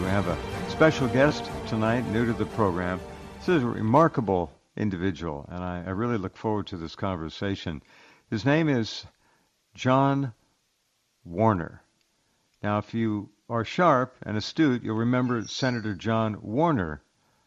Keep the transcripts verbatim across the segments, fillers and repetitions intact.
We have a special guest tonight, new to the program. This is a remarkable individual, and I, I really look forward to this conversation. His name is John Warner. Now, if you are sharp and astute, you'll remember Senator John Warner,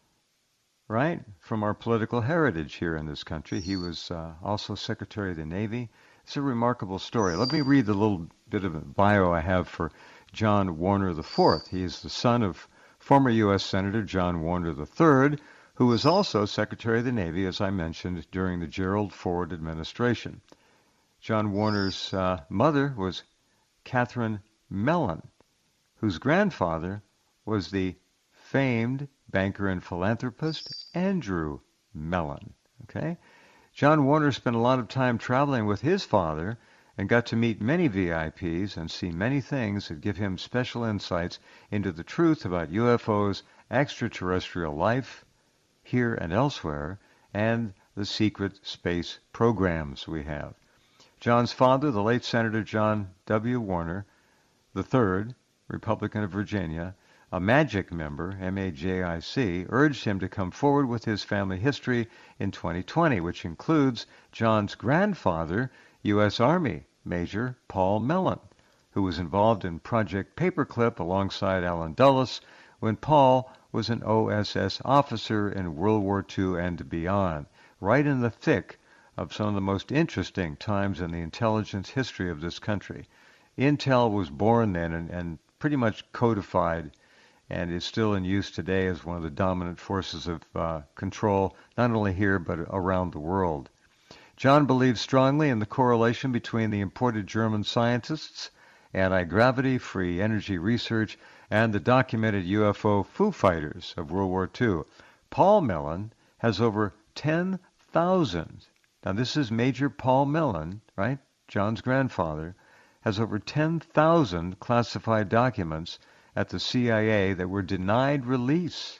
right, from our political heritage here in this country. He was uh, also Secretary of the Navy. It's a remarkable story. Let me read the little bit of a bio I have for John Warner the fourth. He is the son of former U S Senator John Warner the third, who was also Secretary of the Navy, as I mentioned, during the Gerald Ford administration. John Warner's uh, mother was Catherine Mellon, whose grandfather was the famed banker and philanthropist Andrew Mellon. Okay? John Warner spent a lot of time traveling with his father and got to meet many V I Ps and see many things that give him special insights into the truth about U F Os, extraterrestrial life here and elsewhere, and the secret space programs we have. John's father, the late Senator John W. Warner the third, Republican of Virginia, a MAGIC member, M A J I C, urged him to come forward with his family history in twenty twenty, which includes John's grandfather, U S Army Major Paul Mellon, who was involved in Project Paperclip alongside Allen Dulles when Paul was an O S S officer in World War Two and beyond, right in the thick of some of the most interesting times in the intelligence history of this country. Intel was born then and, and pretty much codified and is still in use today as one of the dominant forces of uh, control, not only here but around the world. John believes strongly in the correlation between the imported German scientists, anti-gravity, free energy research, and the documented U F O Foo Fighters of World War Two. Paul Mellon has over ten thousand, now this is Major Paul Mellon, right, John's grandfather, has over ten thousand classified documents at the C I A that were denied release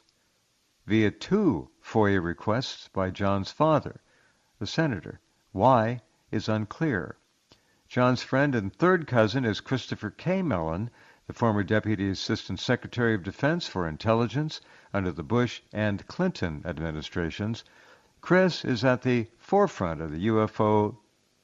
via two FOIA requests by John's father, the senator. Why is unclear. John's friend and third cousin is Christopher K. Mellon, the former Deputy Assistant Secretary of Defense for Intelligence under the Bush and Clinton administrations. Chris is at the forefront of the U F O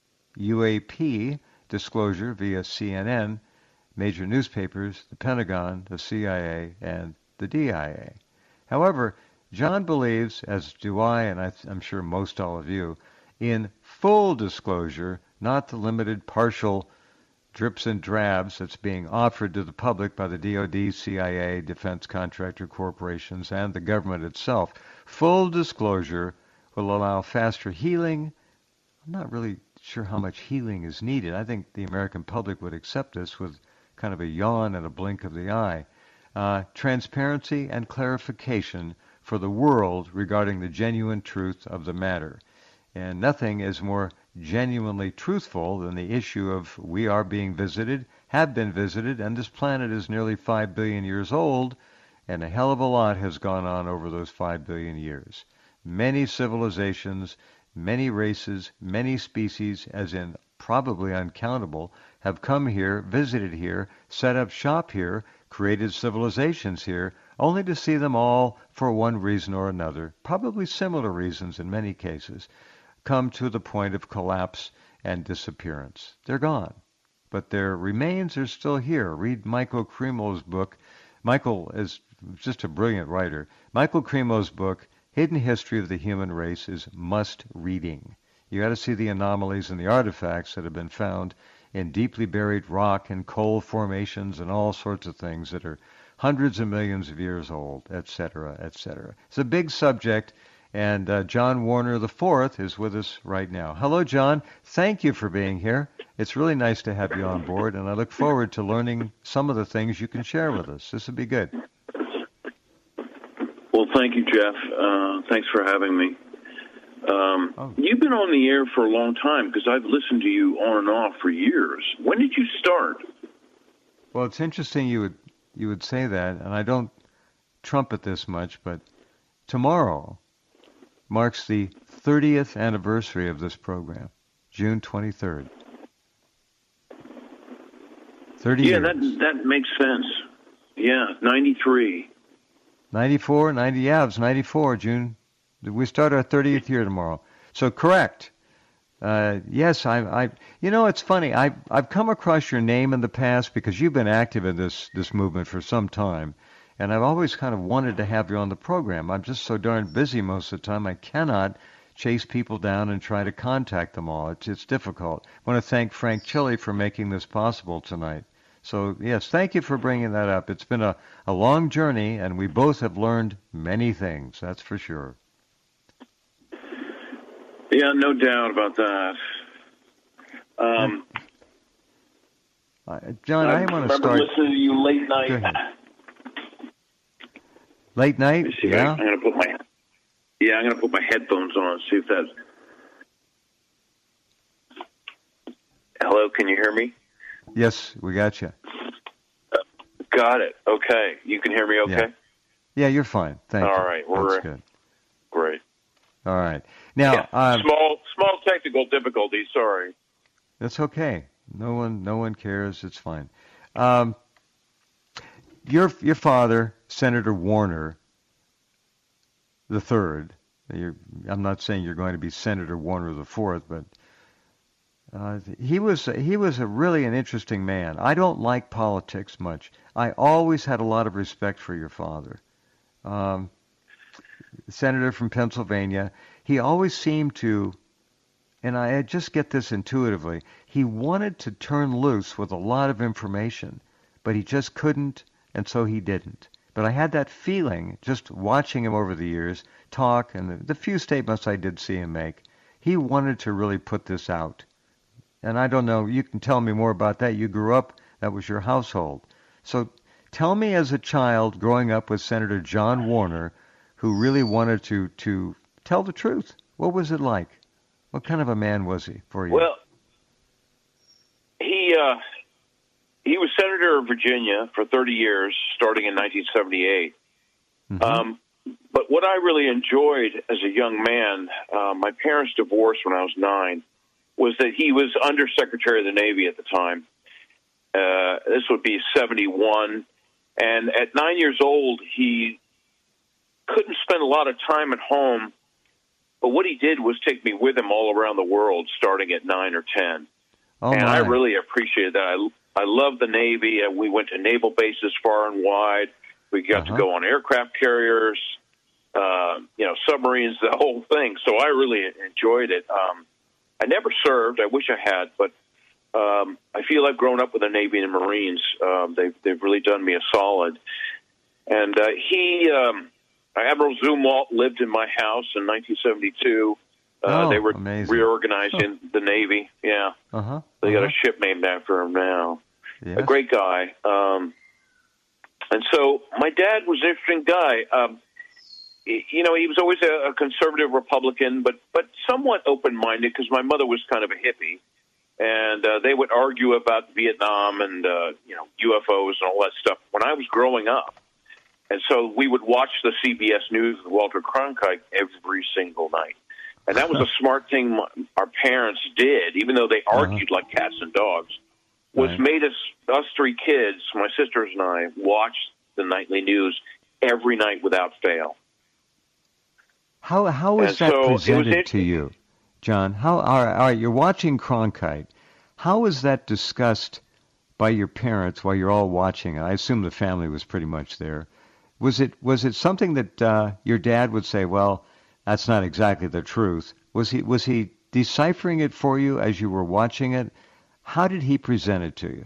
U A P disclosure via C N N, major newspapers, the Pentagon, the C I A, and the D I A. However, John believes, as do I, and I I'm sure most all of you, in full disclosure, not the limited partial drips and drabs that's being offered to the public by the D O D, C I A, defense contractor corporations, and the government itself. Full disclosure will allow faster healing. I'm not really sure how much healing is needed. I think the American public would accept this with kind of a yawn and a blink of the eye. Uh, transparency and clarification for the world regarding the genuine truth of the matter. And nothing is more genuinely truthful than the issue of we are being visited, have been visited, and this planet is nearly five billion years old, and a hell of a lot has gone on over those five billion years. Many civilizations, many races, many species, as in probably uncountable, have come here, visited here, set up shop here, created civilizations here, only to see them all, for one reason or another, probably similar reasons in many cases, come to the point of collapse and disappearance. They're gone. But their remains are still here. Read Michael Cremo's book. Michael is just a brilliant writer. Michael Cremo's book, Hidden History of the Human Race, is must-reading. You got to see the anomalies and the artifacts that have been found in deeply buried rock and coal formations and all sorts of things that are hundreds of millions of years old, et cetera, et cetera. It's a big subject, and uh, John Warner the fourth is with us right now. Hello, John. Thank you for being here. It's really nice to have you on board, and I look forward to learning some of the things you can share with us. This will be good. Well, thank you, Jeff. Uh, thanks for having me. Um, oh. You've been on the air for a long time because I've listened to you on and off for years. When did you start? Well, it's interesting you would you would say that, and I don't trumpet this much, but tomorrow marks the thirtieth anniversary of this program, June twenty-third. thirty yeah, years. that that makes sense. Yeah, ninety-three. ninety-four, ninety, yeah, it was ninety-four, June. We start our thirtieth year tomorrow. So correct. Uh, yes, I, I, you know, it's funny. I, I've come across your name in the past because you've been active in this, this movement for some time. And I've always kind of wanted to have you on the program. I'm just so darn busy most of the time. I cannot chase people down and try to contact them all. It's, it's difficult. I want to thank Frank Chili for making this possible tonight. So, yes, thank you for bringing that up. It's been a, a long journey, and we both have learned many things, that's for sure. Yeah, no doubt about that. Um, uh, John, I, I want to start. I remember listening to you late night. Go ahead. Late night? Yeah. I'm going to put my yeah, I'm going to put my headphones on and see if that's. Hello, can you hear me? Yes, we got you. Uh, got it. Okay, you can hear me. Okay. Yeah, yeah, you're fine. Thank All you. All right, we're that's good. Great. All right. Now, yeah. um, small small technical difficulties. Sorry. That's okay. No one no one cares. It's fine. Um, your your father, Senator Warner the Third. You're, I'm not saying you're going to be Senator Warner the Fourth, but uh, he was he was a really an interesting man. I don't like politics much. I always had a lot of respect for your father. Um, Senator from Pennsylvania. He always seemed to, and I just get this intuitively, he wanted to turn loose with a lot of information, but he just couldn't, and so he didn't. But I had that feeling, just watching him over the years, talk, and the, the few statements I did see him make, he wanted to really put this out. And I don't know, you can tell me more about that. You grew up, that was your household. So tell me, as a child growing up with Senator John Warner, who really wanted to, to tell the truth, what was it like? What kind of a man was he for you? Well, he uh, he was Senator of Virginia for thirty years, starting in nineteen seventy-eight. Mm-hmm. Um, but what I really enjoyed as a young man, uh, my parents divorced when I was nine, was that he was Undersecretary of the Navy at the time. Uh, this would be seventy-one. And at nine years old, he couldn't spend a lot of time at home. But what he did was take me with him all around the world, starting at nine or ten. Oh, and my. I really appreciated that. I, I love the Navy, and we went to naval bases far and wide. We got uh-huh. to go on aircraft carriers, uh, you know, submarines, the whole thing. So I really enjoyed it. Um, I never served. I wish I had, but um, I feel I've grown up with the Navy and Marines. Um, they've, they've really done me a solid. And uh, he... Um, Admiral Zumwalt lived in my house in nineteen seventy-two. Uh, oh, they were amazing. reorganizing huh. the Navy. Yeah, uh-huh. they uh-huh. got a ship named after him now. Yes. A great guy. Um, and so my dad was an interesting guy. Um, he, you know, he was always a, a conservative Republican, but but somewhat open-minded because my mother was kind of a hippie, and uh, they would argue about Vietnam and uh, you know U F Os and all that stuff when I was growing up. And so we would watch the C B S News with Walter Cronkite every single night. And that was a smart thing our parents did, even though they argued uh-huh. like cats and dogs, was right. made us, us three kids, my sisters and I, watch the nightly news every night without fail. How How is and that so presented to you, John? How all right, all right, you're watching Cronkite. How is that discussed by your parents while you're all watching? I assume the family was pretty much there. Was it was it something that uh, your dad would say, well, that's not exactly the truth? Was he was he deciphering it for you as you were watching it? How did he present it to you?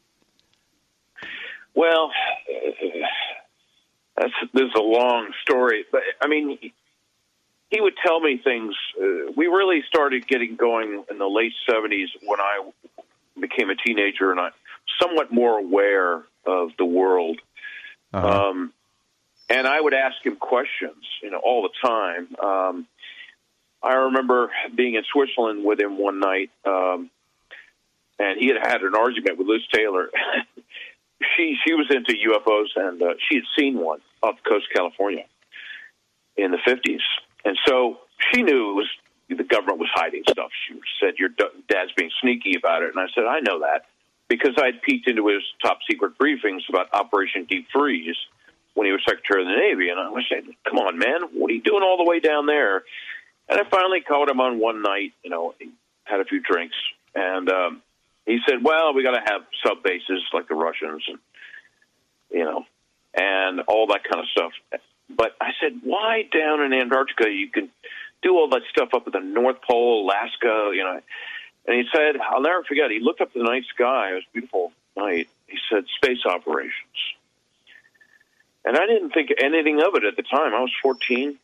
Well, that's this is a long story, but I mean, he, he would tell me things. Uh, we really started getting going in the late seventies when I became a teenager, and I somewhat more aware of the world. Uh-huh. Um, And I would ask him questions, you know, all the time. Um, I remember being in Switzerland with him one night, um, and he had had an argument with Liz Taylor. she she was into U F Os, and uh, she had seen one off the coast of California in the fifties. And so she knew it was the government was hiding stuff. She said, your dad's being sneaky about it. And I said, I know that. because I'd peeked into his top secret briefings about Operation Deep Freeze when he was Secretary of the Navy. And I was saying, come on, man, what are you doing all the way down there? And I finally called him on one night, you know, he had a few drinks. And um, he said, well, we got to have sub bases like the Russians, and, you know, and all that kind of stuff. But I said, why down in Antarctica? You can do all that stuff up at the North Pole, Alaska, you know. And he said, I'll never forget, he looked up at the night sky. It was a beautiful night. He said, space operations. And I didn't think anything of it at the time. I was fourteen.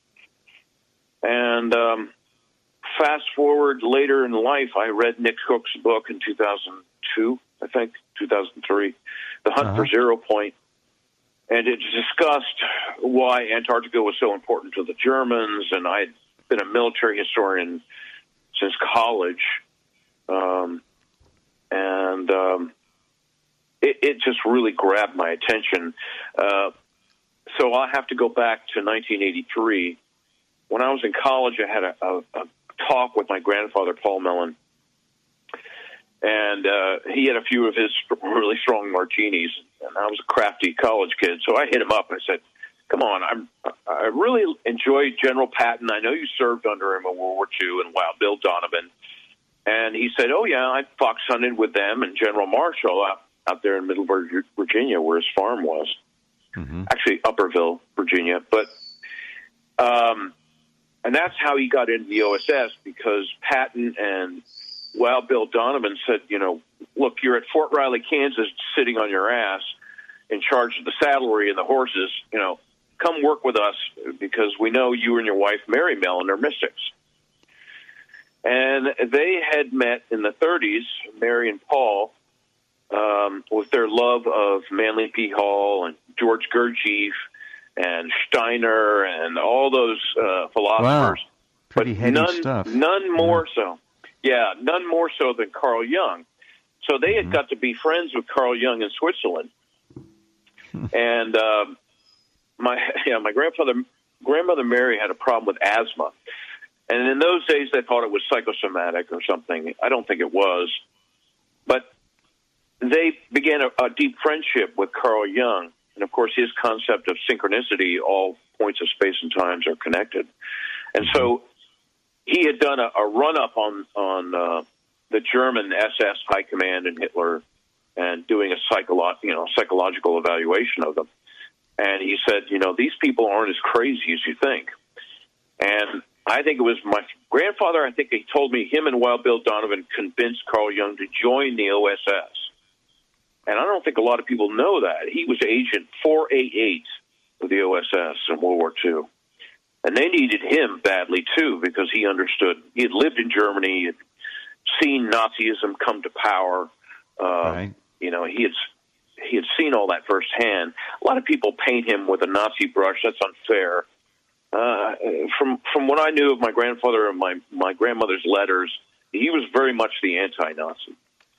And um, fast forward later in life, I read Nick Cook's book in two thousand two, I think, two thousand three, The Hunt uh-huh. for Zero Point. And it discussed why Antarctica was so important to the Germans. And I'd been a military historian since college. Um, and um, it, it just really grabbed my attention. Uh, so I'll have to go back to nineteen eighty-three. When I was in college, I had a, a, a talk with my grandfather, Paul Mellon. And uh, he had a few of his really strong martinis. And I was a crafty college kid. So I hit him up and I said, come on, I'm, I really enjoy General Patton. I know you served under him in World War Two and Wild Bill Donovan. And he said, oh, yeah, I fox hunted with them and General Marshall out, out there in Middleburg, Virginia, where his farm was. Mm-hmm. Actually, Upperville, Virginia. But, um, and that's how he got into the O S S, because Patton and Wild Bill Donovan said, you know, look, you're at Fort Riley, Kansas, sitting on your ass in charge of the saddlery and the horses. You know, come work with us because we know you and your wife, Mary Mellon, are mystics. And they had met in the thirties, Mary and Paul, um, with their love of Manly P. Hall and George Gurdjieff and Steiner and all those uh, philosophers. Wow. Pretty but heady none, stuff. None more yeah. so. Yeah, none more so than Carl Jung. So they had mm-hmm. got to be friends with Carl Jung in Switzerland. and um, my yeah, my grandfather, grandmother Mary had a problem with asthma. And in those days, they thought it was psychosomatic or something. I don't think it was. But they began a, a deep friendship with Carl Jung. And, of course, his concept of synchronicity, all points of space and times are connected. And so he had done a, a run-up on, on uh, the German S S High Command and Hitler and doing a psycholo- you know, psychological evaluation of them. And he said, you know, these people aren't as crazy as you think. And I think it was my grandfather, I think he told me him and Wild Bill Donovan convinced Carl Jung to join the O S S. And I don't think a lot of people know that. He was Agent four eighty-eight of the O S S in World War Two. And they needed him badly, too, because he understood. He had lived in Germany, he had seen Nazism come to power. Uh, right. You know, he had, he had seen all that firsthand. A lot of people paint him with a Nazi brush. That's unfair. Uh, from from what I knew of my grandfather and my, my grandmother's letters, he was very much the anti-Nazi.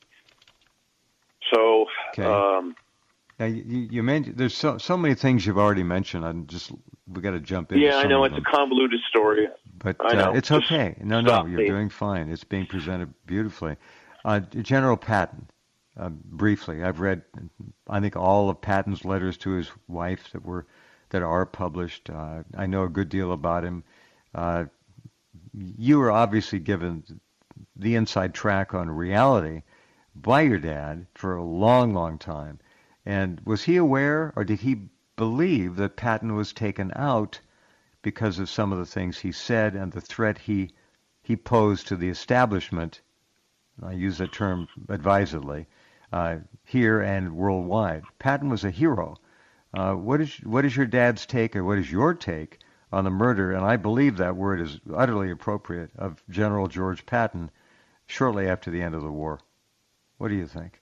So, okay. um, now you, you mentioned there's so so many things you've already mentioned. I'm just we got to jump in. Yeah, I know it's a convoluted story, but I know. Uh, it's just okay. No, no, you're me. doing fine. It's being presented beautifully. Uh, General Patton, uh, briefly, I've read, I think all of Patton's letters to his wife that were. that are published. Uh, I know a good deal about him. Uh, you were obviously given the inside track on reality by your dad for a long, long time. And was he aware, or did he believe that Patton was taken out because of some of the things he said and the threat he he posed to the establishment? I use that term advisedly, uh, here and worldwide. Patton was a hero. Uh, what is what is your dad's take, or what is your take on the murder, and I believe that word is utterly appropriate, of General George Patton shortly after the end of the war? What do you think?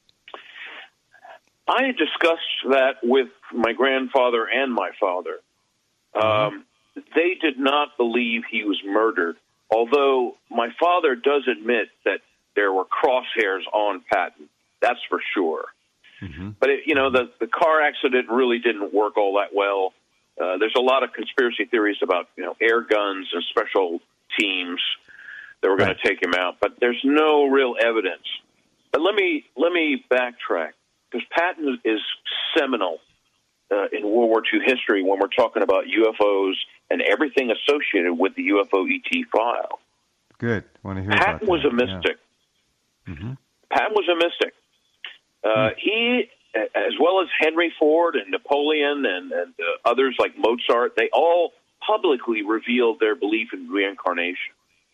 I had discussed that with my grandfather and my father. Um, they did not believe he was murdered, although my father does admit that there were crosshairs on Patton. That's for sure. Mm-hmm. But, it, you know, the, the car accident really didn't work all that well. Uh, there's a lot of conspiracy theories about, you know, air guns and special teams that were going right. to take him out. But there's no real evidence but let me let me backtrack, because Patton is seminal uh, in World War Two history when we're talking about U F Os and everything associated with the U F O E T file. Good. Want to hear Patton about that. was a mystic. Yeah. Mm-hmm. Patton was a mystic. Uh, mm. He, as well as Henry Ford and Napoleon and, and uh, others like Mozart, they all publicly revealed their belief in reincarnation.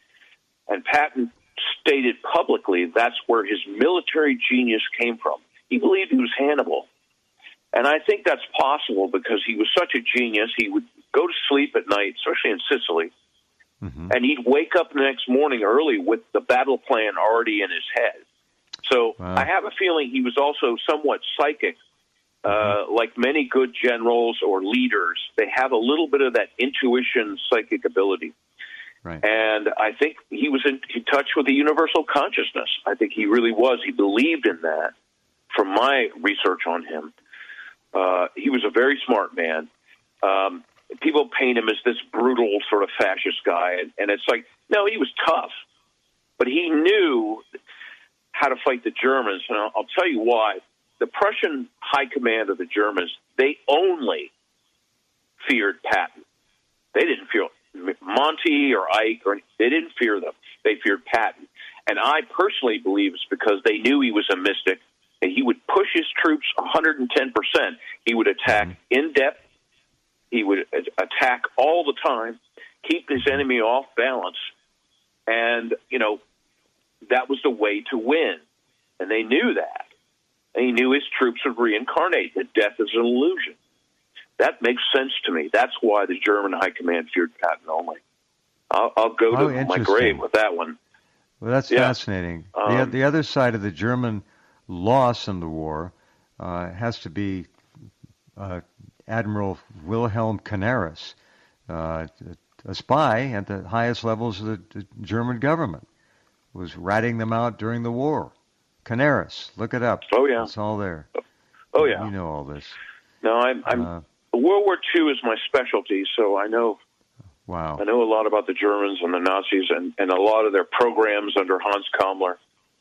And Patton stated publicly that's where his military genius came from. He believed he was Hannibal. And I think that's possible because he was such a genius. He would go to sleep at night, especially in Sicily, mm-hmm. and he'd wake up the next morning early with the battle plan already in his head. So wow. I have a feeling he was also somewhat psychic. Uh, mm-hmm. Like many good generals or leaders, they have a little bit of that intuition, psychic ability. Right. And I think he was in, in touch with the universal consciousness. I think he really was. He believed in that from my research on him. Uh, he was a very smart man. Um, people paint him as this brutal sort of fascist guy, and, and it's like, no, he was tough. But he knew how to fight the Germans, and I'll, I'll tell you why. The Prussian high command of the Germans, they only feared Patton. They didn't fear Monty or Ike, or they didn't fear them. They feared Patton. And I personally believe it's because they knew he was a mystic, and he would push his troops one hundred ten percent. He would attack mm-hmm. in depth. He would attack all the time, keep his enemy off balance. And, you know, that was the way to win. And they knew that. And he knew his troops would reincarnate, that death is an illusion. That makes sense to me. That's why the German high command feared Patton only. I'll, I'll go oh, to my grave with that one. Well, that's yeah. fascinating. Um, the, the other side of the German loss in the war uh, has to be uh, Admiral Wilhelm Canaris, uh, a spy at the highest levels of the, the German government, was ratting them out during the war. Canaris, look it up. Oh, yeah. It's all there. Oh, yeah. You know all this. No, I'm, I'm uh, World War Two is my specialty, so I know Wow. I know a lot about the Germans and the Nazis and, and a lot of their programs under Hans Kammler.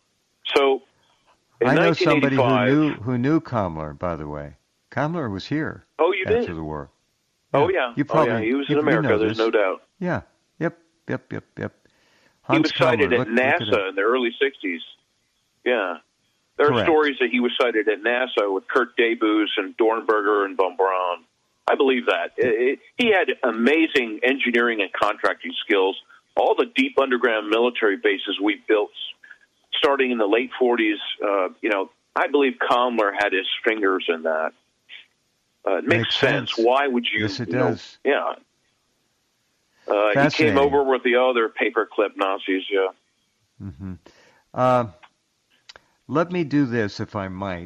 So, in I know somebody who knew who knew Kammler, by the way. Kammler was here oh, you after did? the war. Yeah. Oh, yeah. You probably, oh, yeah. He was you, in America, you know there's this. no doubt. Yeah. Yep, yep, yep, yep. Hans he was cited Kammler. at look, NASA look at in the early sixties. Yeah. There are Correct. stories that he was cited at NASA with Kurt Debus and Dornberger and von Braun. I believe that. It, it, he had amazing engineering and contracting skills. All the deep underground military bases we built starting in the late forties, uh, you know, I believe Kammler had his fingers in that. Uh, it makes, makes sense. sense. Why would you? Yes, it you does. Know, yeah. Uh, he came over with the other paperclip Nazis, yeah. Mm-hmm. Uh, let me do this, if I might.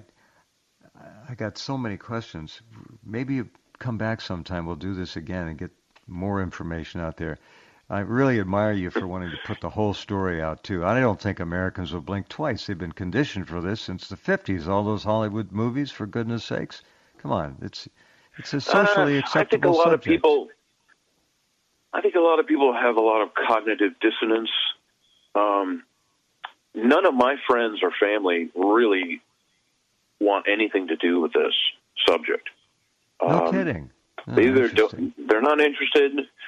I got so many questions. Maybe you come back sometime. We'll do this again and get more information out there. I really admire you for wanting to put the whole story out, too. I don't think Americans will blink twice. They've been conditioned for this since the fifties, all those Hollywood movies, for goodness sakes. Come on. It's it's a socially uh, acceptable I think a lot subject. of people I think a lot of people have a lot of cognitive dissonance. Um, none of my friends or family really want anything to do with this subject. No um, kidding. Oh, they either do, they're not interested.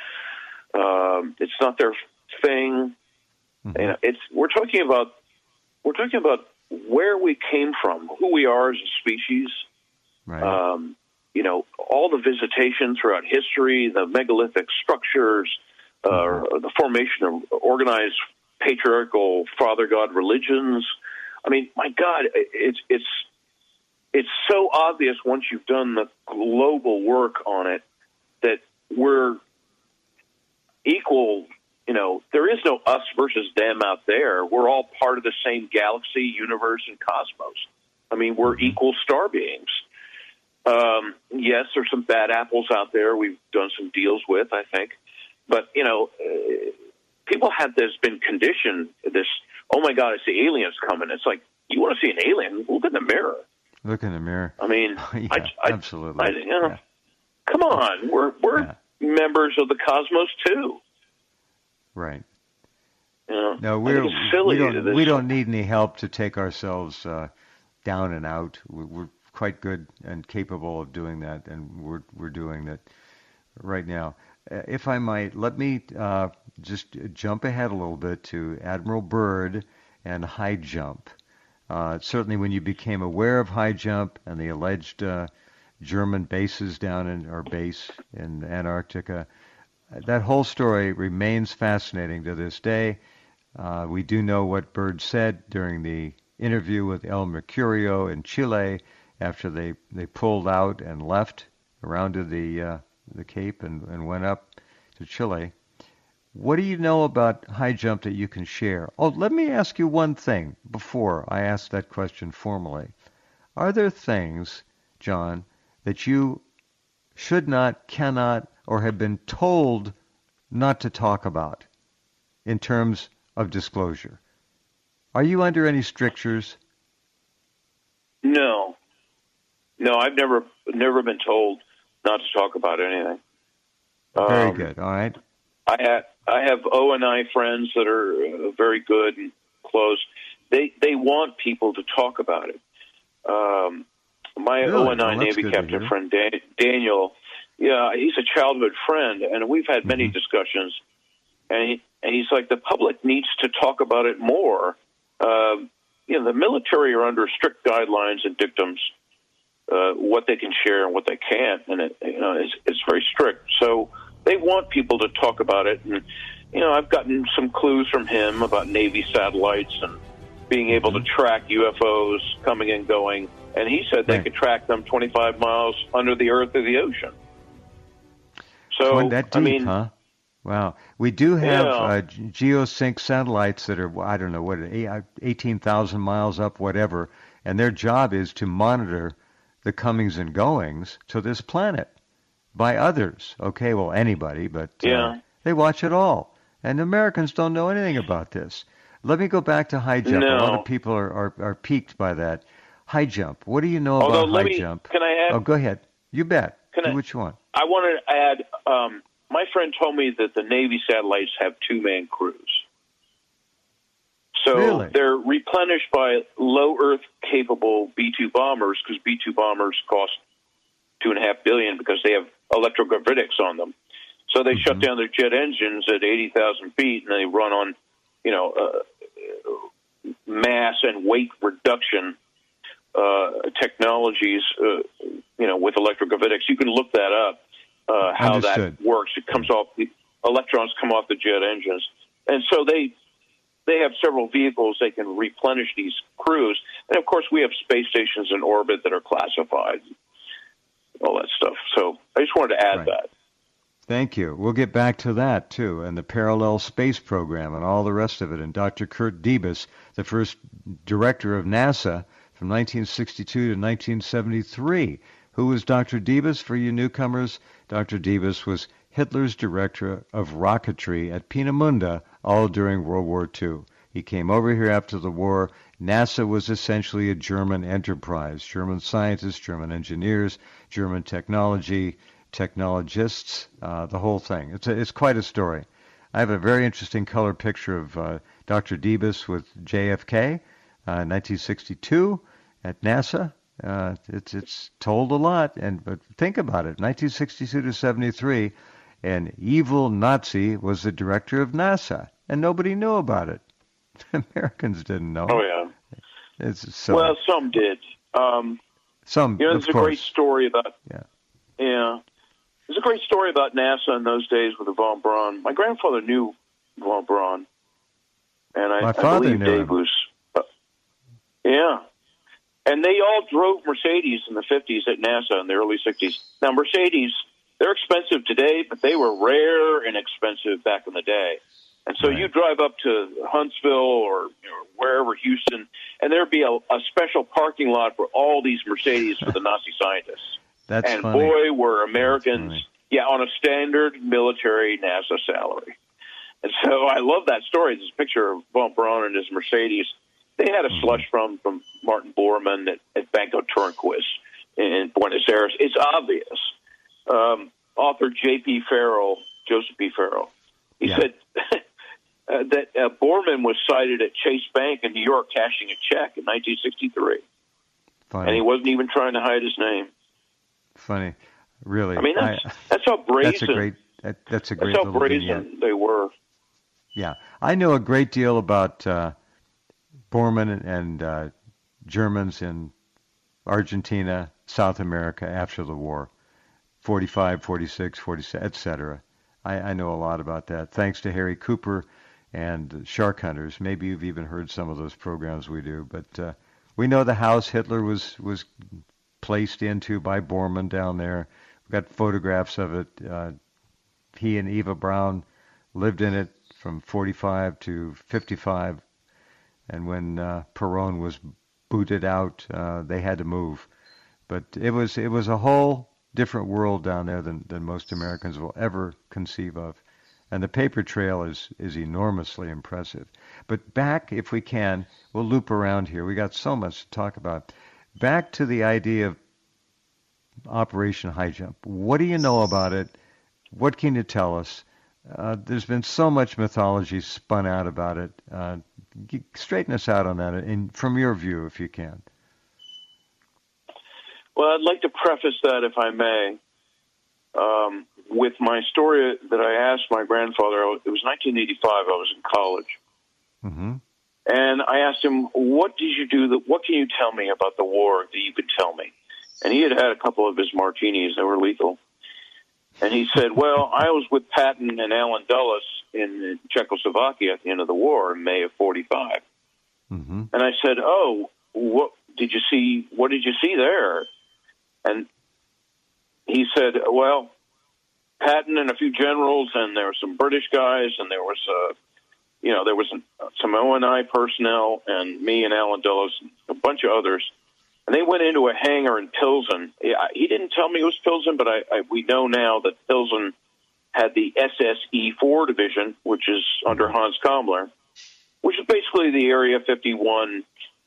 Um, it's not their thing. Mm-hmm. And it's we're talking about we're talking about where we came from, who we are as a species. Right. Um, you know, all the visitation throughout history, the megalithic structures, uh, mm-hmm. the formation of organized patriarchal father god religions. I mean, my God, it's it's it's so obvious once you've done the global work on it that we're equal. You know, there is no us versus them out there. We're all part of the same galaxy, universe, and cosmos. I mean, we're mm-hmm. equal star beings. Um, yes, there's some bad apples out there we've done some deals with, I think. But, you know, uh, people have this been conditioned, this, oh, my God, it's the aliens coming. It's like, you want to see an alien? Look in the mirror. Look in the mirror. I mean, yeah, I, I, absolutely. I, you know, yeah. Come on. We're, we're yeah. members of the cosmos, too. Right. You know, No, I we're, think it's silly. we don't this. we don't need any help to take ourselves uh, down and out. We- We're quite good and capable of doing that, and we're we're doing that right now. Uh, If I might, let me uh, just jump ahead a little bit to Admiral Byrd and high jump. Uh, certainly, when you became aware of high jump and the alleged uh, German bases down in or base in Antarctica, that whole story remains fascinating to this day. Uh, we do know what Byrd said during the interview with El Mercurio in Chile after they, they pulled out and left, rounded the uh, the Cape and, and went up to Chile. What do you know about high jump that you can share? Oh, let me ask you one thing before I ask that question formally. Are there things, John, that you should not, cannot, or have been told not to talk about in terms of disclosure? Are you under any strictures? No, no, I've never never been told not to talk about anything. Very Um, good. All right. I have I have O and I friends that are uh, very good and close. They they want people to talk about it. Um, my Really? O and I Well, that's Navy good to captain hear. friend Dan- Daniel, yeah, he's a childhood friend, and we've had many Mhm. discussions. And, he, and he's like, the public needs to talk about it more. Um, you know, the military are under strict guidelines and dictums, uh, what they can share and what they can't, and it, you know, it's, it's very strict. So they want people to talk about it, and you know, I've gotten some clues from him about Navy satellites and being able Mhm. to track U F Os coming and going, and he said they Right. could track them twenty-five miles under the earth or the ocean. So Going that deep, I mean, huh? Wow. We do have Yeah. uh, geosync satellites that are, I don't know, what, eighteen thousand miles up, whatever, and their job is to monitor the comings and goings to this planet by others. Okay, well, anybody, but uh, Yeah. they watch it all. And Americans don't know anything about this. Let me go back to high jump. A lot No. of people are, are, are piqued by that. High jump. What do you know Although, about let high me, jump? can I add? Oh, go ahead. You bet. Can Do I- what you want. I wanted to add. Um, my friend told me that the Navy satellites have two-man crews. So Really? they're replenished by low Earth capable B two bombers because B two bombers cost two and a half billion because they have electrogravitics on them. So they shut Mhm. down their jet engines at eighty thousand feet and they run on, you know, uh, mass and weight reduction uh, technologies, uh, you know, with electrogravitics. You can look that up, uh, how Understood. that works. It comes off, the electrons come off the jet engines. And so they they have several vehicles they can replenish these crews. And, of course, we have space stations in orbit that are classified, all that stuff. So I just wanted to add Right. that. Thank you. We'll get back to that, too, and the parallel space program and all the rest of it. And Doctor Kurt Debus, the first director of NASA from nineteen sixty-two to nineteen seventy-three. Who was Doctor Debus for you newcomers? Doctor Debus was Hitler's director of rocketry at Peenemünde, all during World War Two. He came over here after the war. NASA was essentially a German enterprise. German scientists, German engineers, German technology, technologists, uh, the whole thing. It's a, it's quite a story. I have a very interesting color picture of uh, Doctor Debus with J F K, uh, nineteen sixty-two at NASA. Uh, it's it's told a lot, and but think about it. nineteen sixty-two to seventy-three, an evil Nazi was the director of NASA, and nobody knew about it. Americans didn't know. Oh, yeah. It's so Well, some did. Um, some, you know, of there's a great course. story about, Yeah. yeah, there's a great story about NASA in those days with the von Braun. My grandfather knew von Braun, and I, My I father believe knew Dave him. was, uh, yeah. And they all drove Mercedes in the fifties at NASA in the early sixties. Now, Mercedes, they're expensive today, but they were rare and expensive back in the day. And so Right. you drive up to Huntsville or you know, wherever, Houston, and there'd be a, a special parking lot for all these Mercedes for the Nazi scientists. That's and funny. boy, were That's Americans, funny. yeah, on a standard military NASA salary. And so I love that story. This picture of von Braun and his Mercedes. They had a Mhm. slush from from Martin Bormann at, at Banco Turnquist in Buenos Aires. It's obvious. Um, author J P. Farrell, Joseph P. Farrell, he Yeah. said, uh, uh, that uh, Borman was cited at Chase Bank in New York cashing a check in nineteen sixty-three. Funny. And he wasn't even trying to hide his name. Funny. Really. I mean, that's, I, that's how brazen. That's a great, that, that's a great that's how little brazen vignette. they were. Yeah. I know a great deal about uh, Borman and uh, Germans in Argentina, South America after the war, forty-five, forty-six, forty-seven, et cetera. I, I know a lot about that, thanks to Harry Cooper and Shark Hunters. Maybe you've even heard some of those programs we do. But uh, we know the house Hitler was, was placed into by Bormann down there. We've got photographs of it. Uh, he and Eva Braun lived in it from forty-five to fifty-five. And when uh, Perón was booted out, uh, they had to move. But it was it was a whole different world down there than, than most Americans will ever conceive of. And the paper trail is, is enormously impressive. But back, if we can, we'll loop around here. We got so much to talk about. Back to the idea of Operation High Jump. What do you know about it? What can you tell us? Uh, there's been so much mythology spun out about it. Uh, straighten us out on that, and from your view, if you can. Well, I'd like to preface that, if I may, um, with my story that I asked my grandfather. It was nineteen eighty-five. I was in college. Mm-hmm. And I asked him, what did you do? That, what can you tell me about the war that you could tell me? And he had had a couple of his martinis. They were lethal. And he said, well, I was with Patton and Alan Dulles in Czechoslovakia at the end of the war in May of forty-five. Mm-hmm. And I said, oh, what did you see? What did you see there? And he said, well, Patton and a few generals, and there were some British guys, and there was, uh, you know, there was some, some O N I personnel, and me and Alan Dulles, and a bunch of others. And they went into a hangar in Pilsen. He didn't tell me it was Pilsen, but I, I, we know now that Pilsen had the S S E four division, which is under Hans Kammler, which is basically the Area fifty-one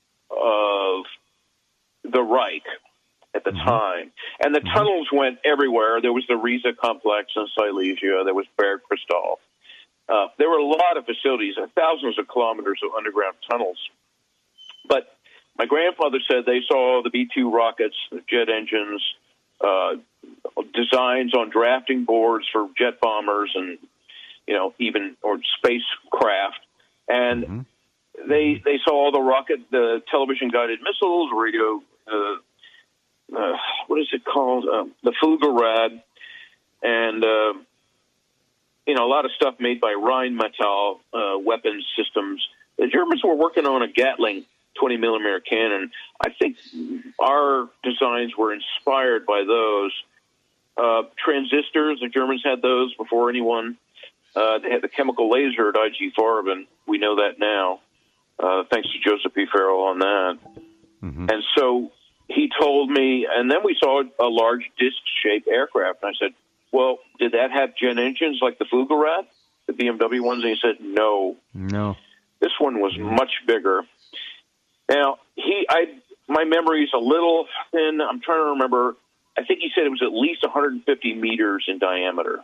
of the Reich at the mm-hmm. time. And the mm-hmm. tunnels went everywhere. There was the Riesa complex in Silesia. There was Berg Kristall. Uh, there were a lot of facilities, thousands of kilometers of underground tunnels. But my grandfather said they saw the B two rockets, the jet engines, uh, designs on drafting boards for jet bombers and, you know, even, or spacecraft. And mm-hmm. they they saw all the rocket, the television-guided missiles, radio, uh, uh, what is it called? Uh, the Flügelrad, and, uh, you know, a lot of stuff made by Rheinmetall uh, weapons systems. The Germans were working on a Gatling twenty millimeter cannon. I think our designs were inspired by those. Uh, transistors, the Germans had those before anyone. Uh, they had the chemical laser at I G Farben. We know that now, uh, thanks to Joseph P. Farrell on that. Mm-hmm. And so he told me, and then we saw a large disc-shaped aircraft. And I said, well, did that have jet engines like the Flügelrad, the B M W ones? And he said, no. No. This one was mm-hmm. much bigger. Now, he, I, my memory is a little thin. I'm trying to remember. I think he said it was at least one hundred fifty meters in diameter.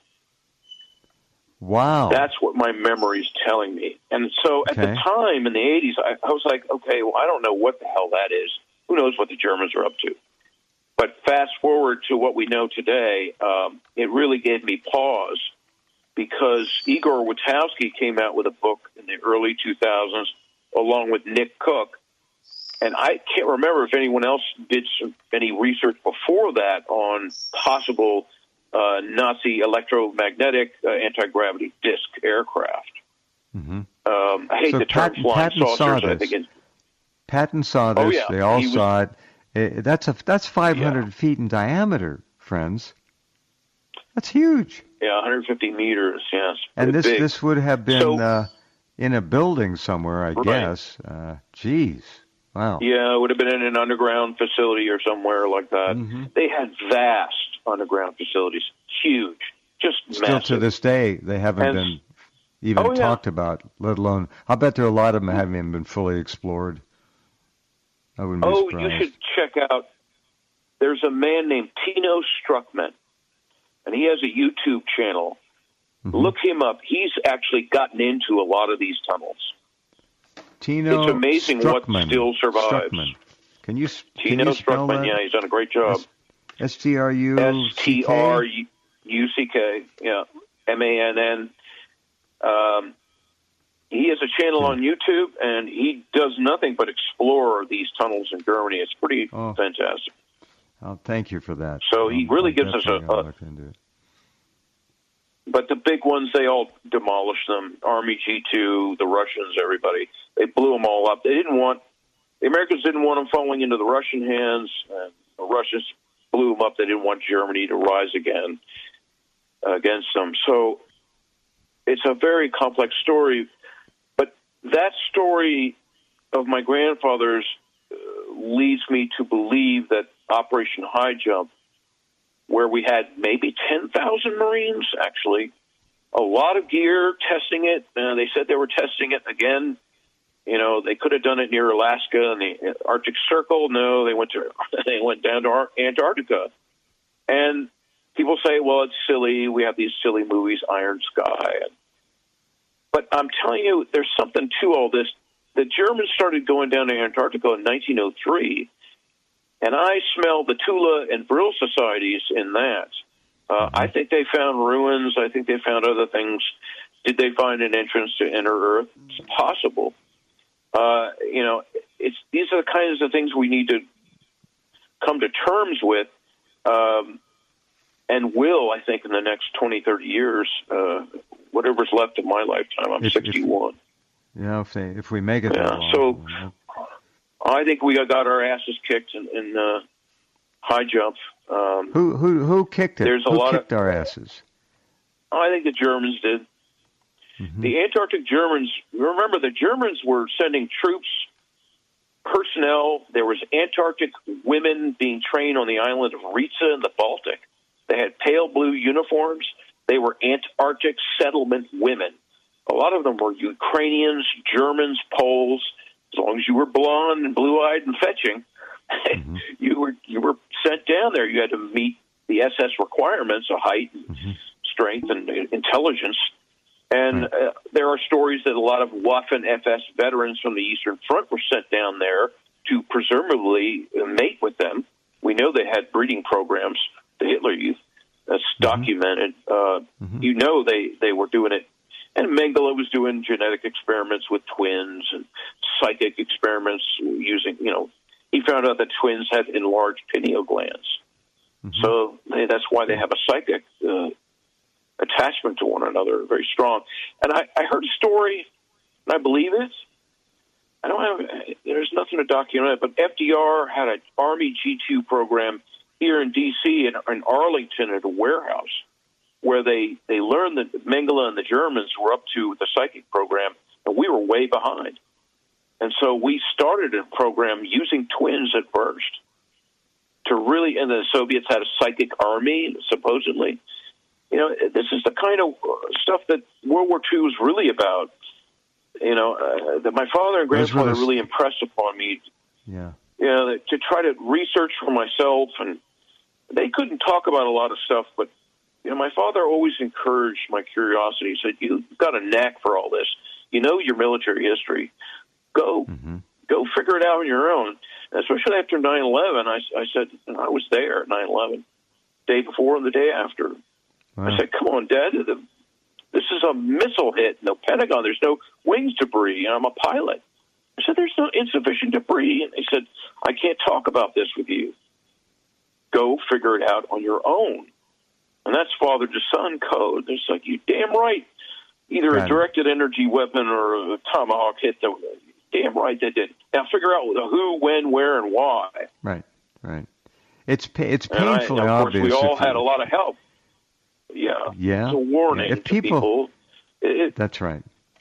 Wow. That's what my memory is telling me. And so at okay. the time in the eighties, I, I was like, okay, well, I don't know what the hell that is. Who knows what the Germans are up to? But fast forward to what we know today, um, it really gave me pause because Igor Witowski came out with a book in the early two thousands along with Nick Cook. And I can't remember if anyone else did some, any research before that on possible uh, Nazi electromagnetic uh, anti-gravity disc aircraft. Mm-hmm. Um, I hate so the term Patton, flying Patton saucers. Saw I this. think it, Patton saw this. Oh, yeah. They all was, saw it. it. That's a that's five hundred yeah. feet in diameter, friends. That's huge. Yeah, one hundred fifty meters. Yes, and this big. this would have been so, uh, in a building somewhere, I right. guess. Uh, geez. Wow. Yeah, it would have been in an underground facility or somewhere like that. Mm-hmm. They had vast underground facilities, huge, just Still massive. to this day, they haven't and, been even oh, yeah. talked about, let alone, I bet there are a lot of them that haven't even been fully explored. I wouldn't be oh, surprised. you should check out, there's a man named Tino Struckman, and he has a YouTube channel. Mm-hmm. Look him up. He's actually gotten into a lot of these tunnels. Tino It's amazing Struckman. what still survives. Struckman. Can you, Tino can you spell Struckman, that? yeah, he's done a great job. S T R U S T R U C K, yeah, M A N N. Um, he has a channel yeah. on YouTube, and he does nothing but explore these tunnels in Germany. It's pretty oh. fantastic. Oh, thank you for that. So he I'll, really I'll gives us a... a look into it. But the big ones, they all demolished them. Army G two, the Russians, everybody. They blew them all up. They didn't want... The Americans didn't want them falling into the Russian hands, and the Russians blew them up. They didn't want Germany to rise again against them. So it's a very complex story. But that story of my grandfather's uh, leads me to believe that Operation High Jump, where we had maybe ten thousand Marines, actually, a lot of gear testing it. Uh, they said they were testing it again. You know, they could have done it near Alaska and the Arctic Circle. No, they went to they went down to Antarctica. And people say, well, it's silly. We have these silly movies, Iron Sky. But I'm telling you, there's something to all this. The Germans started going down to Antarctica in nineteen oh three, and I smelled the Tula and Vril societies in that. Uh, I think they found ruins. I think they found other things. Did they find an entrance to inner Earth? It's possible. Uh, you know, it's these are the kinds of things we need to come to terms with, um, and will, I think, in the next twenty, thirty years, uh, whatever's left of my lifetime. I'm if, sixty-one. If, yeah, if, they, if we make it yeah, that long. So yeah. I think we got our asses kicked in, in uh, high jump. Um, who who who kicked it? There's a who lot kicked of, our asses? I think the Germans did. Mm-hmm. The Antarctic Germans, remember, the Germans were sending troops, personnel. There was Antarctic women being trained on the island of Riza in the Baltic. They had pale blue uniforms. They were Antarctic settlement women. A lot of them were Ukrainians, Germans, Poles. As long as you were blonde and blue-eyed and fetching, mm-hmm. you were you were sent down there. You had to meet the S S requirements of height, and mm-hmm. strength, and intelligence. And right. uh, there are stories that a lot of Waffen F S veterans from the Eastern Front were sent down there to presumably mate with them. We know they had breeding programs, the Hitler Youth. That's mm-hmm. documented. Uh, mm-hmm. You know they, they were doing it. And Mengele was doing genetic experiments with twins and psychic experiments using, you know, he found out that twins had enlarged pineal glands. Mm-hmm. So they, that's why they have a psychic uh, attachment to one another, very strong. And I, I heard a story, and I believe it. I don't have, there's nothing to document it, but F D R had an Army G two program here in D C in, in Arlington at a warehouse where they, they learned that Mengele and the Germans were up to the psychic program, and we were way behind. And so we started a program using twins at first to really, and the Soviets had a psychic army, supposedly. You know, this is the kind of stuff that World War Two was really about. You know, uh, that my father and grandfather really, really impressed upon me. Yeah. You know, to try to research for myself, and they couldn't talk about a lot of stuff, but you know, my father always encouraged my curiosity. He said, "You've got a knack for all this. You know your military history. Go, mm-hmm. go figure it out on your own." And especially after nine eleven, I, I said, and I was there at nine eleven, day before and the day after. Wow. I said, "Come on, Dad. The, this is a missile hit. No Pentagon. There's no wings debris. I'm a pilot." I said, "There's no insufficient debris." And he said, "I can't talk about this with you. Go figure it out on your own." And that's father to son code. It's like, you damn right. Either Got a directed it. energy weapon or a tomahawk hit the damn right they did. Now figure out the who, when, where, and why. Right, right. It's it's and painfully I, of obvious. Of course, we all you, had a lot of help. Yeah. Yeah. It's a warning yeah. If to people, people. It, that's right.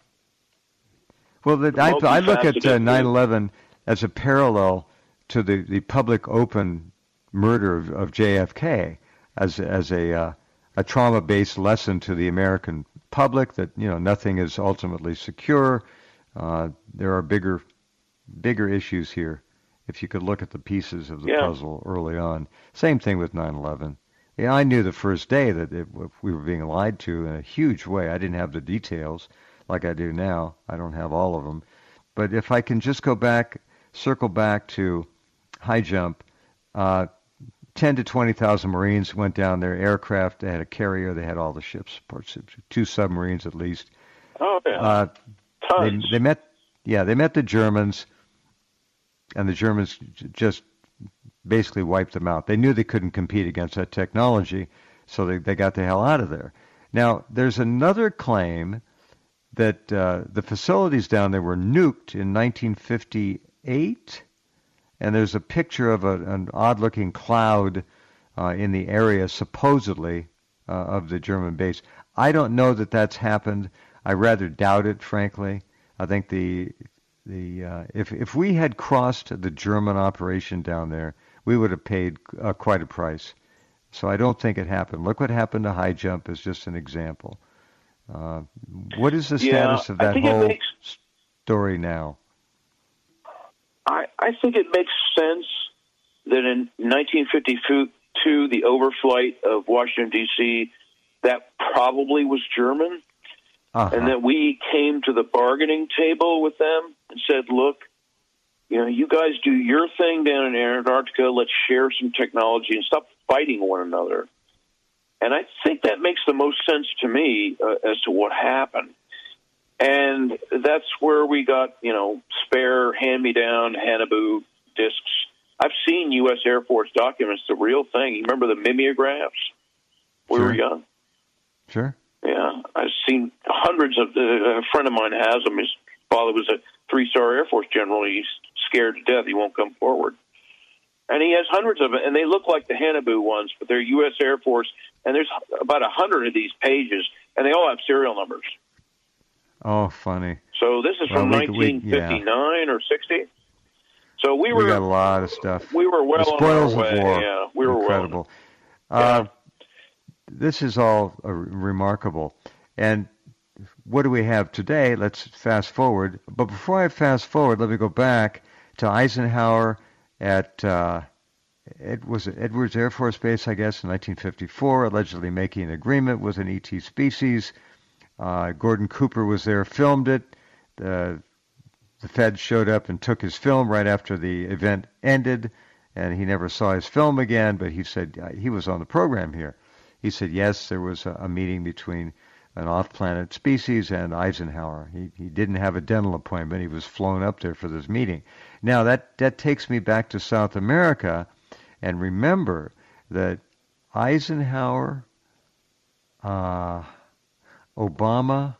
Well, the, I, I look at uh, nine eleven as a parallel to the, the public open murder of, of J F K as as a uh, a trauma-based lesson to the American public that, you know, nothing is ultimately secure. Uh, there are bigger bigger issues here. If you could look at the pieces of the yeah. puzzle early on. Same thing with nine eleven. Yeah, I knew the first day that it, we were being lied to in a huge way. I didn't have the details like I do now. I don't have all of them. But if I can just go back, circle back to high jump, uh, ten to twenty thousand Marines went down there, aircraft, they had a carrier, they had all the ships, two submarines at least. Oh, yeah. Uh, they, Tons. they met, yeah, they met the Germans, and the Germans j- just basically wiped them out. They knew they couldn't compete against that technology, so they, they got the hell out of there. Now, there's another claim that uh, the facilities down there were nuked in nineteen fifty-eight, and there's a picture of a, an odd-looking cloud uh, in the area, supposedly, uh, of the German base. I don't know that that's happened. I rather doubt it, frankly. I think the the uh, if if we had crossed the German operation down there, we would have paid uh, quite a price. So I don't think it happened. Look what happened to high jump as just an example. Uh, what is the Yeah, status of I that think it whole makes- story now? I, I think it makes sense that in nineteen fifty-two, the overflight of Washington, D C, that probably was German, Uh-huh. and that we came to the bargaining table with them and said, look, you know, you guys do your thing down in Antarctica. Let's share some technology and stop fighting one another. And I think that makes the most sense to me uh, as to what happened. And that's where we got, you know, spare hand-me-down Haunebu discs. I've seen U S Air Force documents, the real thing. You remember the mimeographs? We Sure. were young. Sure. Yeah, I've seen hundreds of. Uh, a friend of mine has them. His father was a three-star Air Force general. He's scared to death. He won't come forward. And he has hundreds of them, and they look like the Haunebu ones, but they're U S Air Force. And there's about a hundred of these pages, and they all have serial numbers. Oh, funny. So this is from Well, we- we- nineteen fifty-nine or sixty. So we We were got a lot of stuff. we were well The on spoils our of way. war. Yeah, we were Incredible. well. Uh, this is all uh, remarkable. And what do we have today? Let's fast forward. But before I fast forward, let me go back to Eisenhower at uh, it was Edwards Air Force Base, I guess, in nineteen fifty-four, allegedly making an agreement with an E T species. Uh, Gordon Cooper was there, filmed it. The the Fed showed up and took his film right after the event ended, and he never saw his film again, but he said uh, he was on the program here. He said, yes, there was a, a meeting between an off-planet species and Eisenhower. He, he didn't have a dental appointment. He was flown up there for this meeting. Now, that, that takes me back to South America, and remember that Eisenhower, uh, Obama,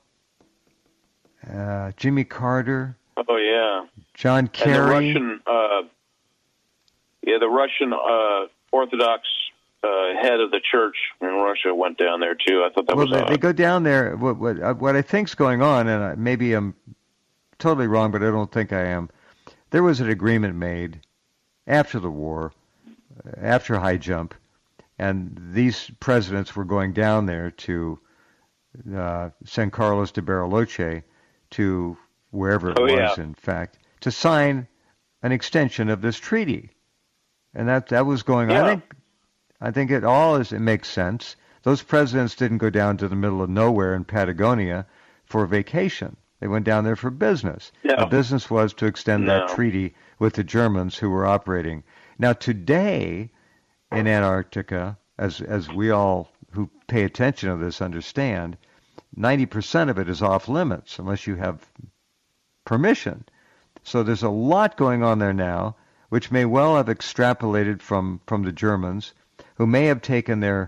uh, Jimmy Carter, Oh yeah, John Kerry. and the Russian, uh, yeah, the Russian uh, Orthodox uh, head of the church in Russia went down there too. I thought that well, was they, odd. they go down there. What, what, uh, what I think's going on, and I, maybe I'm totally wrong, but I don't think I am. There was an agreement made after the war, after high jump, and these presidents were going down there to uh, San Carlos de Bariloche, to wherever it Oh, was, yeah. in fact, to sign an extension of this treaty, and that that was going on. Yeah. I think I think it all is it makes sense. Those presidents didn't go down to the middle of nowhere in Patagonia for vacation. They went down there for business. No. The business was to extend that No. treaty with the Germans who were operating. Now today in Antarctica, as as we all who pay attention to this understand, ninety percent of it is off limits unless you have permission. So there's a lot going on there now, which may well have extrapolated from, from the Germans, who may have taken their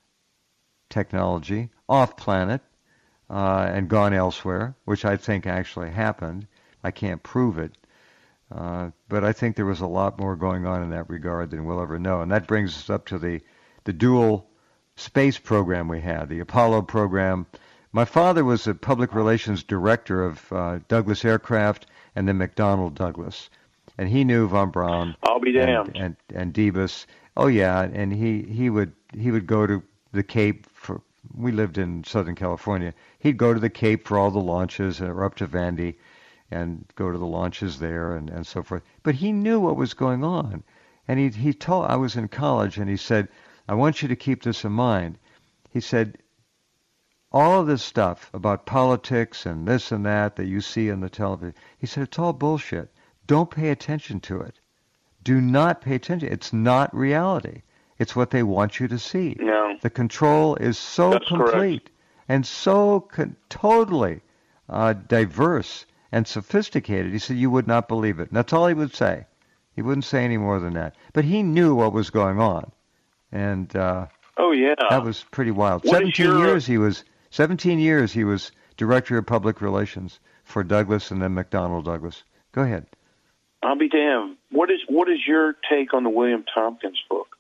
technology off planet uh, and gone elsewhere, which I think actually happened. I can't prove it. Uh, but I think there was a lot more going on in that regard than we'll ever know. And that brings us up to the, the dual space program we had, the Apollo program. My father was the public relations director of uh, Douglas Aircraft and then McDonnell Douglas. And he knew von Braun I'll be damned. and, and, and Debus. Oh, yeah, and he, he would he would go to the Cape. For, we lived in Southern California. He'd go to the Cape for all the launches, or up to Vandy, and go to the launches there and, and so forth. But he knew what was going on. And he he told, I was in college, and he said, I want you to keep this in mind. He said, all of this stuff about politics and this and that that you see on the television, he said, it's all bullshit. Don't pay attention to it. Do not pay attention. It's not reality. It's what they want you to see. No. The control is so That's complete correct. and so con- totally uh, diverse and sophisticated. He said you would not believe it. And that's all he would say. He wouldn't say any more than that. But he knew what was going on. And uh, oh, yeah. that was pretty wild. What seventeen your... years he was seventeen years he was Director of Public Relations for Douglas and then McDonnell Douglas. Go ahead. I'll be damned. What is what is your take on the William Tompkins book?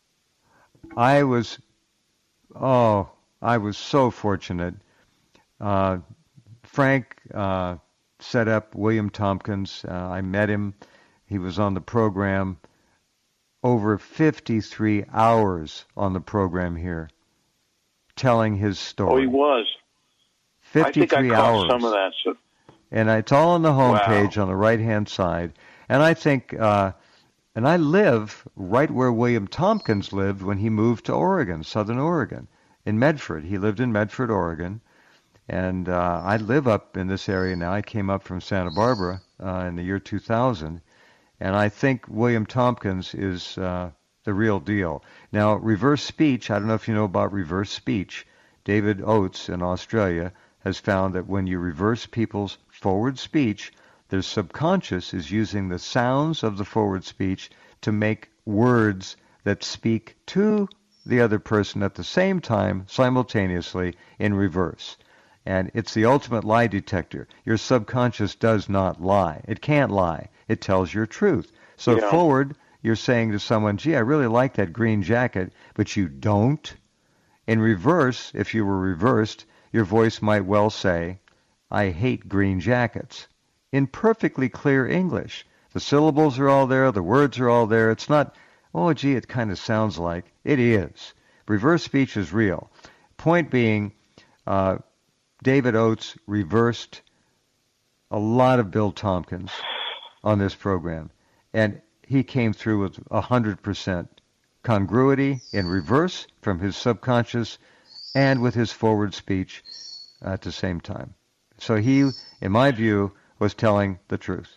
I was, oh, I was so fortunate. Uh, Frank uh, set up William Tompkins. Uh, I met him. He was on the program. Over fifty-three hours on the program here, telling his story. Oh, he was. fifty-three I think I caught hours. some of that. So. And it's all on the homepage Wow. on the right-hand side. And I think, uh, and I live right where William Tompkins lived when he moved to Oregon, Southern Oregon, in Medford. He lived in Medford, Oregon. And uh, I live up in this area now. I came up from Santa Barbara uh, in the year two thousand. And I think William Tompkins is uh, the real deal. Now, reverse speech, I don't know if you know about reverse speech. David Oates in Australia has found that when you reverse people's forward speech, their subconscious is using the sounds of the forward speech to make words that speak to the other person at the same time, simultaneously, in reverse. And it's the ultimate lie detector. Your subconscious does not lie. It can't lie. It tells your truth. So Yeah. forward, you're saying to someone, gee, I really like that green jacket, but you don't. In reverse, if you were reversed, your voice might well say, I hate green jackets, in perfectly clear English. The syllables are all there. The words are all there. It's not, oh, gee, it kind of sounds like. It is. Reverse speech is real. Point being, uh, David Oates reversed a lot of Bill Tompkins on this program, and he came through with one hundred percent congruity in reverse from his subconscious and with his forward speech at the same time. So he, in my view, was telling the truth.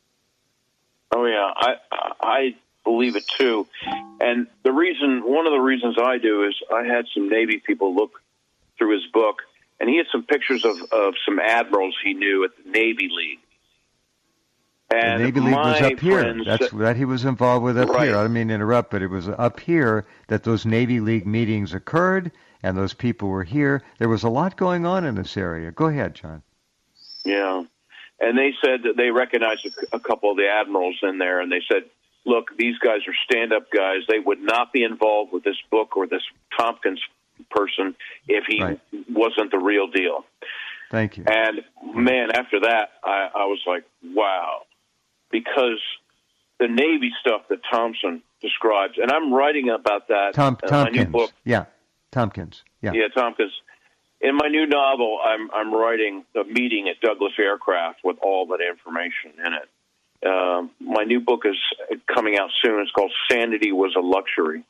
Oh, yeah, I I believe it, too. And the reason, one of the reasons I do is I had some Navy people look through his book, and he had some pictures of, of some admirals he knew at the Navy League. And the Navy League was up here. friends, That's that he was involved with up right. here. I don't mean to interrupt, but it was up here that those Navy League meetings occurred, and those people were here. There was a lot going on in this area. Go ahead, John. Yeah. And they said that they recognized a, a couple of the admirals in there, and they said, look, these guys are stand-up guys. They would not be involved with this book or this Tompkins person if he Right. wasn't the real deal. Thank you. And, man, after that, I, I was like, wow. Because the Navy stuff that Thompson describes, and I'm writing about that Tom, in my new Tompkins. book. Yeah, Tompkins. Yeah. Yeah, Tompkins. In my new novel, I'm I'm writing a meeting at Douglas Aircraft with all that information in it. Um, my new book is coming out soon. It's called Sanity Was a Luxury.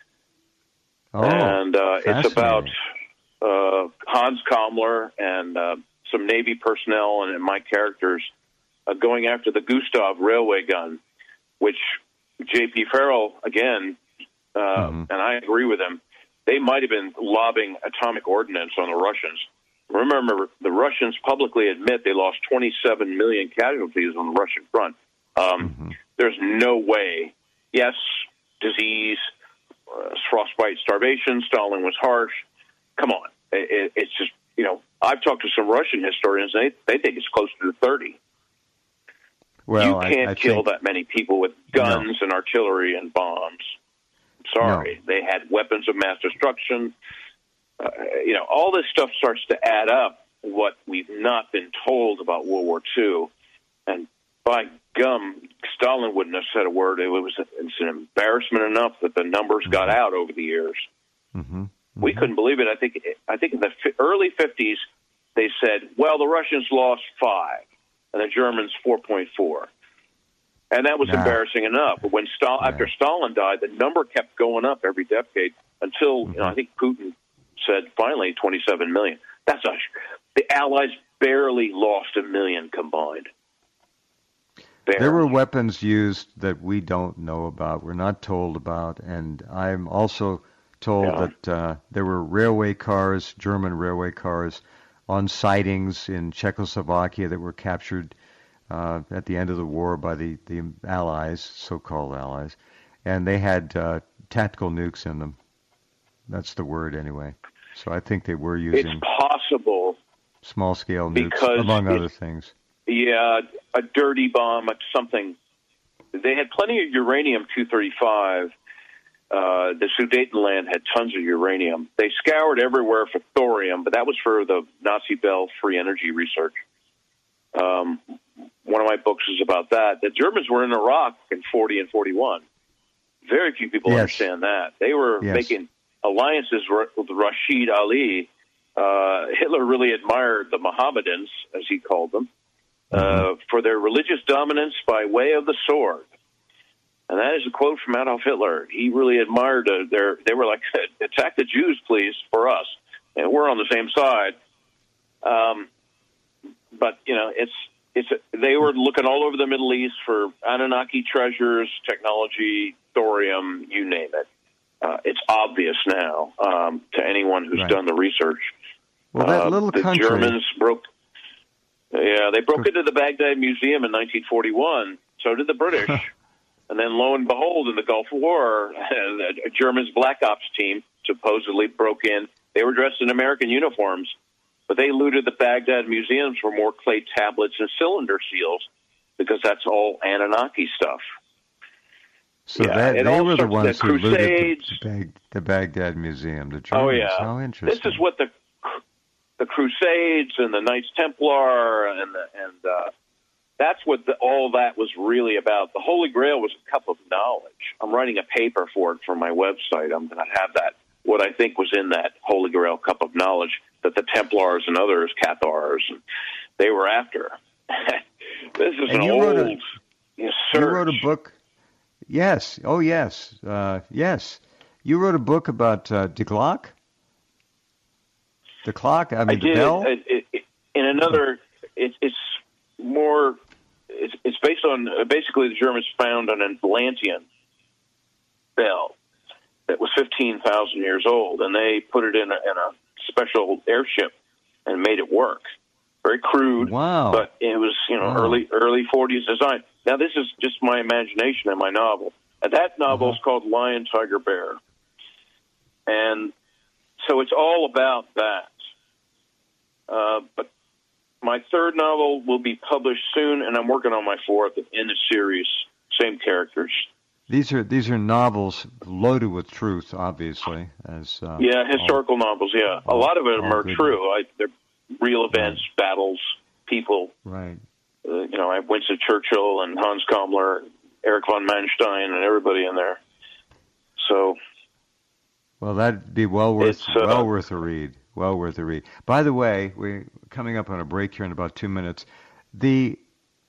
Oh, and uh, it's about fascinating. uh, Hans Kammler and uh, some Navy personnel and, and my characters uh, going after the Gustav railway gun, which J P Farrell, again, uh, Mm-hmm. and I agree with him, they might have been lobbing atomic ordnance on the Russians. Remember, the Russians publicly admit they lost twenty-seven million casualties on the Russian front. Um, Mm-hmm. There's no way. Yes, disease, uh, frostbite, starvation. Stalin was harsh. Come on. It, it, it's just, you know, I've talked to some Russian historians. They, they think it's closer to thirty. Well, you can't I, I kill think, that many people with guns no. and artillery and bombs. Sorry. No. They had weapons of mass destruction. Uh, you know, all this stuff starts to add up, what we've not been told about World War Two. And by gum, Stalin wouldn't have said a word. It was it's an embarrassment enough that the numbers mm-hmm. got out over the years. Mm-hmm. Mm-hmm. We couldn't believe it. I think I think in the early fifties, they said, well, the Russians lost five, and the Germans four point four. And that was nah. embarrassing enough. But when Stal- yeah. after Stalin died, the number kept going up every decade until, mm-hmm. you know, I think Putin said finally twenty-seven million. That's a, the Allies barely lost a million combined. Barely. There were weapons used that we don't know about, we're not told about, and I'm also told yeah. that uh, there were railway cars, German railway cars, on sidings in Czechoslovakia that were captured uh, at the end of the war by the, the Allies, so-called Allies, and they had uh, tactical nukes in them. That's the word anyway. So I think they were using it's possible small-scale nukes, among other things. Yeah, a dirty bomb, something. They had plenty of uranium two thirty-five. Uh, the Sudetenland had tons of uranium. They scoured everywhere for thorium, but that was for the Nazi Bell free energy research. Um, one of my books is about that. The Germans were in Iraq in forty and forty-one. Very few people yes. understand that. They were yes. making alliances with Rashid Ali. Uh, Hitler really admired the Mohammedans, as he called them, uh, for their religious dominance by way of the sword. And that is a quote from Adolf Hitler. He really admired uh, their, they were like, attack the Jews, please, for us. And we're on the same side. Um, but, you know, it's, it's, a, they were looking all over the Middle East for Anunnaki treasures, technology, thorium, you name it. Uh, it's obvious now um, to anyone who's right. done the research. Well, that uh, little the country. Germans broke, yeah, they broke into the Baghdad Museum in nineteen forty-one. So did the British. And then, lo and behold, in the Gulf War, a Germans Black Ops team supposedly broke in. They were dressed in American uniforms, but they looted the Baghdad museums for more clay tablets and cylinder seals because that's all Anunnaki stuff. So yeah, that, they were the ones the who looted the, Bag, the Baghdad Museum, the Germans. Oh, yeah. How interesting. This is what the the Crusades and the Knights Templar and the, and uh, that's what the, all that was really about. The Holy Grail was a cup of knowledge. I'm writing a paper for it for my website. I'm going to have that, what I think was in that Holy Grail cup of knowledge that the Templars and others, Cathars, they were after. This is and an you old wrote a, you know, you wrote a book. Yes. Oh, yes. Uh, yes. You wrote a book about uh, the clock? The clock? I mean, I the did. bell? It, it, it, in another, it, it's more, it's, it's based on, uh, basically the Germans found an Atlantean bell that was fifteen thousand years old, and they put it in a, in a special airship and made it work. Very crude, wow. but it was, you know, wow. early early forties design. Now, this is just my imagination in my novel. And that novel uh-huh. is called Lion, Tiger, Bear. And so it's all about that. Uh, but my third novel will be published soon, and I'm working on my fourth in the series, same characters. These are these are novels loaded with truth, obviously. As uh, yeah, historical all, novels. Yeah, all, a lot of them are good. True. I, they're real events, right. battles, people. Right. Uh, you know, I have Winston Churchill and Hans Kammler, Erich von Manstein, and everybody in there. So. Well, that'd be well worth uh, well worth a read. Well worth a read. By the way, we're coming up on a break here in about two minutes. The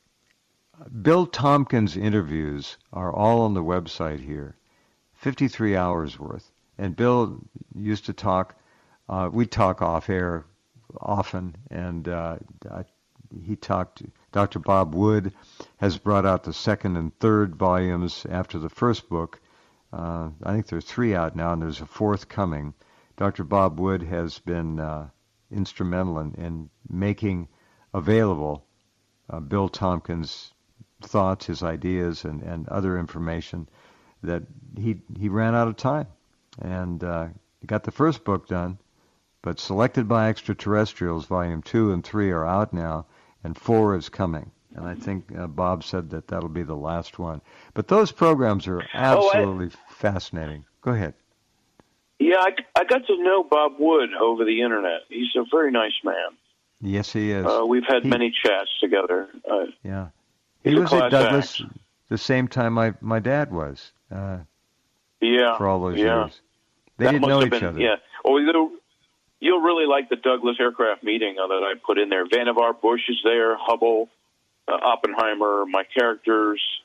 Bill Tompkins interviews are all on the website here, fifty-three hours worth. And Bill used to talk, uh, we talk off air often, and uh, he talked, Doctor Bob Wood has brought out the second and third volumes after the first book. Uh, I think there's three out now, and there's a fourth coming. Doctor Bob Wood has been uh, instrumental in, in making available uh, Bill Tompkins' thoughts, his ideas, and, and other information that he he ran out of time. And uh, he got the first book done, but Selected by Extraterrestrials, Volume two and three are out now, and four is coming. And I think uh, Bob said that that'll be the last one. But those programs are absolutely oh, I, fascinating. Go ahead. Yeah, I, I got to know Bob Wood over the Internet. He's a very nice man. Yes, he is. Uh, we've had he, many chats together. Uh, yeah. He was at Douglas act. the same time my, my dad was. Uh, yeah. For all those yeah. years. They that didn't know each been, other. Yeah. Well, you'll, you'll really like the Douglas aircraft meeting that I put in there. Vannevar Bush is there, Hubble, uh, Oppenheimer, my characters,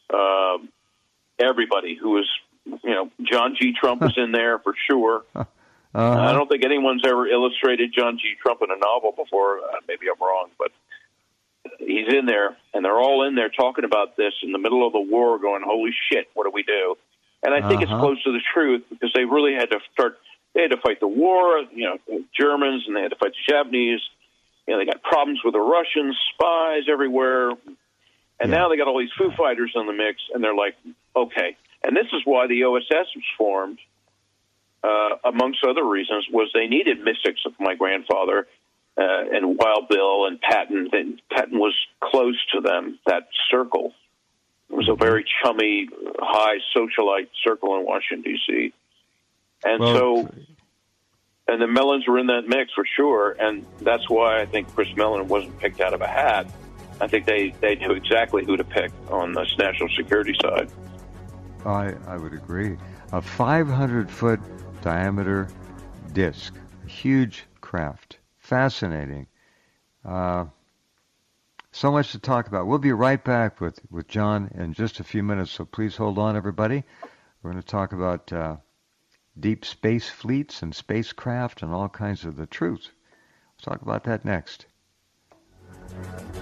Um, everybody who was, you know, John G. Trump was in there for sure. Uh-huh. I don't think anyone's ever illustrated John G. Trump in a novel before. Uh, maybe I'm wrong, but he's in there, and they're all in there talking about this in the middle of the war, going, holy shit, what do we do? And I think Uh-huh. it's close to the truth, because they really had to start, they had to fight the war, you know, the Germans, and they had to fight the Japanese. You know, they got problems with the Russians, spies everywhere. And Yeah. now they got all these Foo Fighters in the mix, and they're like, okay. And this is why the O S S was formed, uh, amongst other reasons, was they needed mystics of my grandfather uh, and Wild Bill and Patton. And Patton was close to them, that circle. It was a very chummy, high socialite circle in Washington, D C And Well, so, and the Mellons were in that mix for sure, and that's why I think Chris Mellon wasn't picked out of a hat. I think they, they knew exactly who to pick on the national security side. I, I would agree. A five hundred foot diameter disc, a huge craft, fascinating. Uh, so much to talk about. We'll be right back with, with John in just a few minutes, so please hold on, everybody. We're going to talk about uh, deep space fleets and spacecraft and all kinds of the truth. We'll talk about that next.